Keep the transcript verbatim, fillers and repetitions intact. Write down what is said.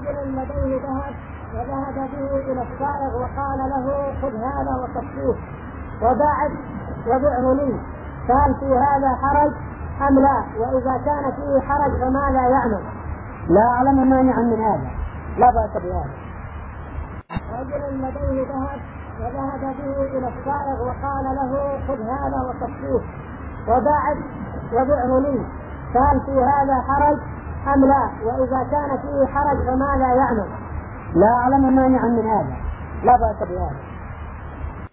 رجل لديه ذهب وذهب به إلى السائق وقال له خذ هذا وصفوه وباعد وبعه لي، فهل في هذا حرج أم لا؟ وإذا كان فيه حرج فماذا يعمل؟ لا أعلم مانعا من هذا، لا بأس بهذا. رجل لديه ذهب وذهب به إلى السائق وقال له خذ هذا وصفوه وباعد وبعه لي، فهل في هذا حرج أم لا؟ وإذا كان فيه حرج فماذا يعمل؟ لا أعلم مانعا من هذا، لا بأس بهذا.